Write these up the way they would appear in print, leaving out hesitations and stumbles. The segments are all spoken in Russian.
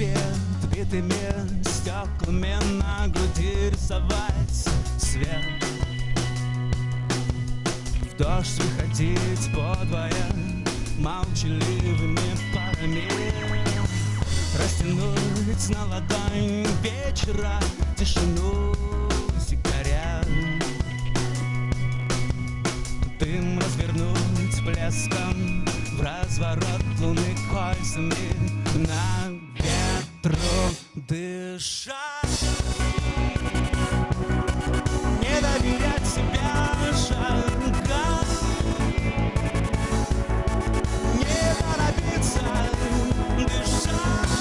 свет битыми стеклами на груди рисовать свет. В дождь выходить подвое молчаливыми парами, растянуть на ладонь вечера тишину сигарет, дым развернуть блеском в разворот луны кольцами на ветру дышать. Не доверять себя шагам, не торопиться дышать,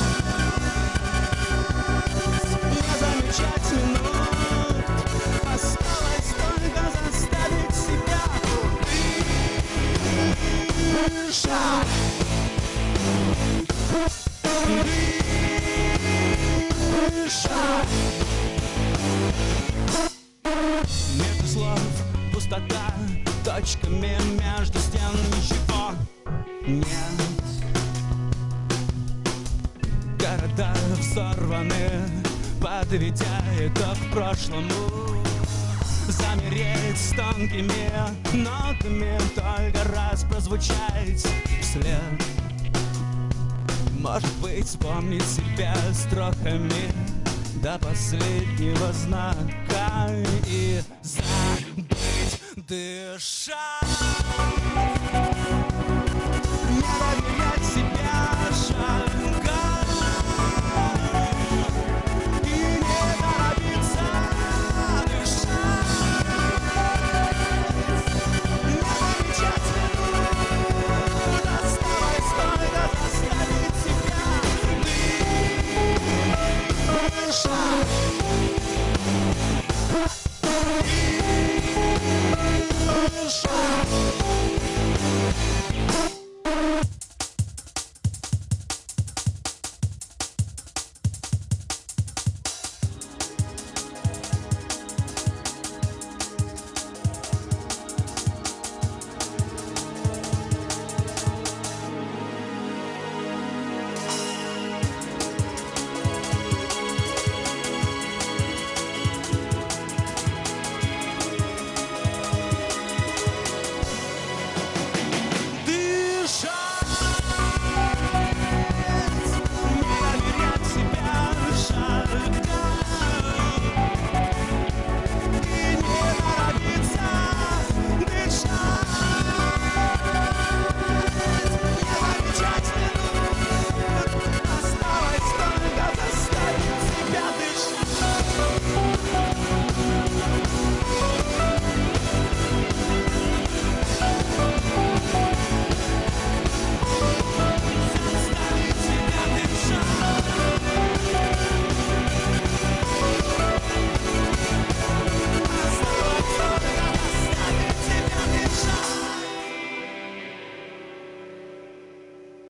не замечать минут, осталось только заставить себя дышать. Между слов пустота, точками между стен ничего нет. Города взорваны, подведя итог прошлому. Замереть с тонкими нотами, только раз прозвучать вслед. Может быть, вспомнить себя строками до последнего знака и забыть дышать.